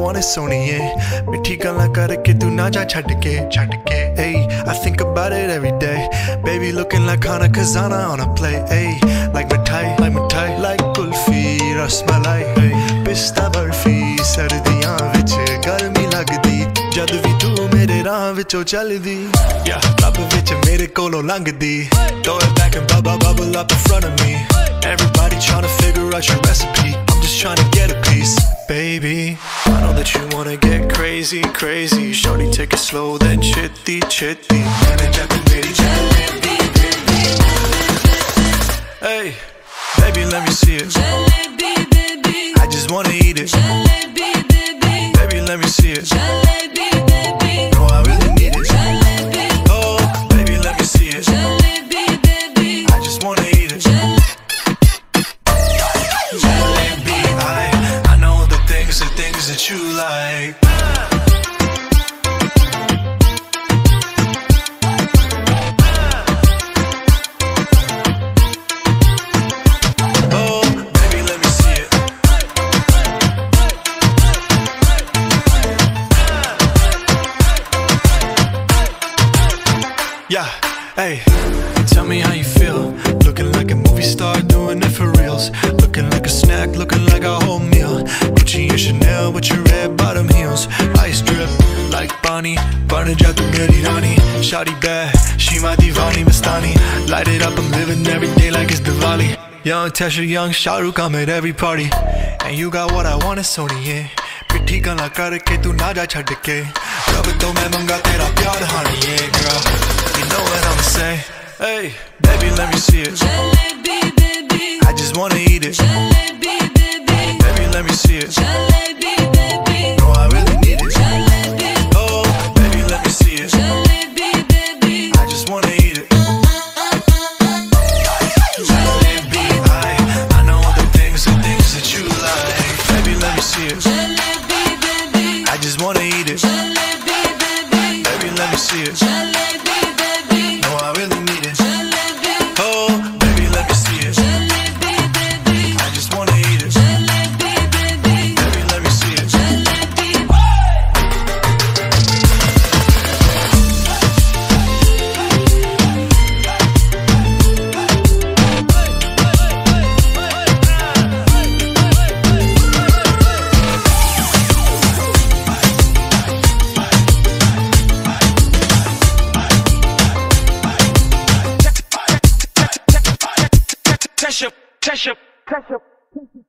want is सोनिए मिठी गल्लां करके तू ना जा छड़ के Hey, I think about it every day. Baby looking like Hana Kazana on a play. Hey, like mithai, like kulfi, rasmalai. Hey, pista barfi, sardiyan vich garmi lagdi. Jad vi tu mere raah vichon chaldi. Yeah, rab vich mere kolon langdi. Throw it back and bubble up in front of me. Everybody tryna figure out your recipe. I'm just tryna get a piece. Baby, I know that you wanna get crazy. Shorty, take it slow, then chitty. Hey, baby, let me see it. Jalebi, baby. I just wanna eat it. Jalebi, baby. Baby, let me see it. Jalebi, baby. No, I really need it. Jalebi. Oh, baby, let me see it. Jalebi, baby. I just wanna eat it. Jalebi, I know the things that you like. Yeah, hey, tell me how you feel. Looking like a movie star, doing it for reals. Looking like a snack, looking like a whole meal. Gucci and Chanel with your red bottom heels. Ice drip like Bonnie, burn it out to meri rani. Shawty bad, she my divani mastani. Light it up, I'm living every day like it's Diwali. Young Tesha, young Shah Rukh, I'm at every party. And you got what I want, is सोनिए पिट्ठी गल्लां करके तू ना जा छड़ के रब तो मैं मंगा तेरा प्यार हानिए girl. You know what I'ma say. Hey, baby, let me see it. Jalebi, baby. I just wanna eat it. Jalebi, baby. Baby, let me see it. Jalebi, baby. No, I really need it. Jalebi. Oh, baby, let me see it. Jalebi, baby. I just wanna eat it. Jalebi, I know the things that you like. Baby, let me see it. Jalebi, baby. I just wanna eat it. Jalebi, baby. Baby, let me see it. Jalebi, baby. No, I really need it. Jalebi. Oh, baby, let me see it. Jalebi, baby. I just wanna eat it. Jalebi, baby. Baby, let me see it. Jalebi. Tesha.